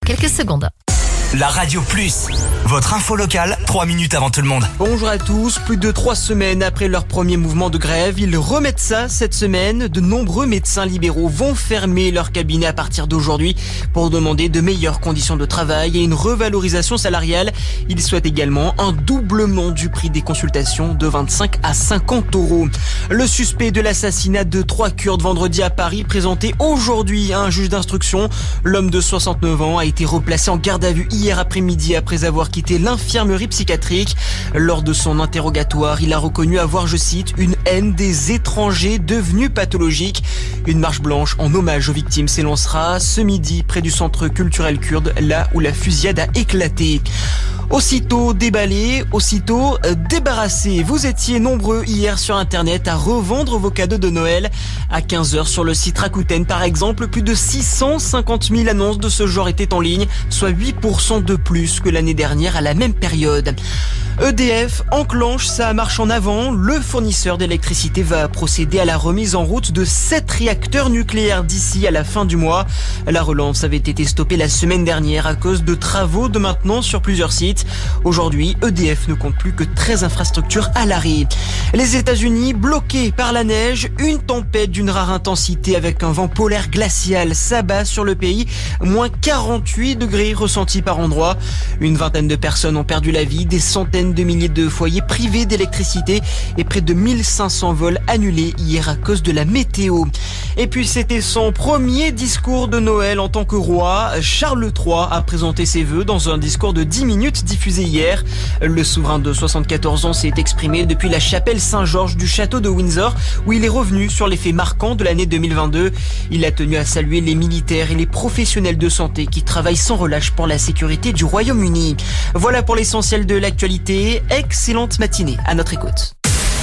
Quelques secondes. La Radio Plus, votre info locale, 3 minutes avant tout le monde. Bonjour à tous, plus de 3 semaines après leur premier mouvement de grève, ils remettent ça cette semaine. De nombreux médecins libéraux vont fermer leur cabinet à partir d'aujourd'hui pour demander de meilleures conditions de travail et une revalorisation salariale. Ils souhaitent également un doublement du prix des consultations de 25 à 50 euros. Le suspect de l'assassinat de 3 Kurdes vendredi à Paris présenté aujourd'hui à un juge d'instruction. L'homme de 69 ans a été replacé en garde à vue hier après-midi après avoir quitté l'infirmerie psychiatrique. Lors de son interrogatoire, il a reconnu avoir, je cite, une haine des étrangers devenue pathologique. Une marche blanche en hommage aux victimes s'élancera ce midi près du centre culturel kurde, là où la fusillade a éclaté. Aussitôt déballé, aussitôt débarrassé. Vous étiez nombreux hier sur Internet à revendre vos cadeaux de Noël. À 15h sur le site Rakuten par exemple, plus de 650 000 annonces de ce genre étaient en ligne, soit 8% de plus que l'année dernière à la même période. EDF enclenche sa marche en avant. Le fournisseur d'électricité va procéder à la remise en route de 7 réacteurs nucléaires d'ici à la fin du mois. La relance avait été stoppée la semaine dernière à cause de travaux de maintenance sur plusieurs sites. Aujourd'hui, EDF ne compte plus que 13 infrastructures à l'arrêt. Les États-Unis bloqués par la neige, une tempête d'une rare intensité avec un vent polaire glacial s'abat sur le pays. Moins 48 degrés ressentis par endroit. Une vingtaine de personnes ont perdu la vie, des centaines de milliers de foyers privés d'électricité et près de 1500 vols annulés hier à cause de la météo. Et puis c'était son premier discours de Noël en tant que roi. Charles III a présenté ses vœux dans un discours de 10 minutes diffusé hier. Le souverain de 74 ans s'est exprimé depuis la chapelle Saint-Georges du château de Windsor où il est revenu sur les faits marquants de l'année 2022. Il a tenu à saluer les militaires et les professionnels de santé qui travaillent sans relâche pour la sécurité du Royaume-Uni. Voilà pour l'essentiel de l'actualité. Excellente matinée à notre écoute.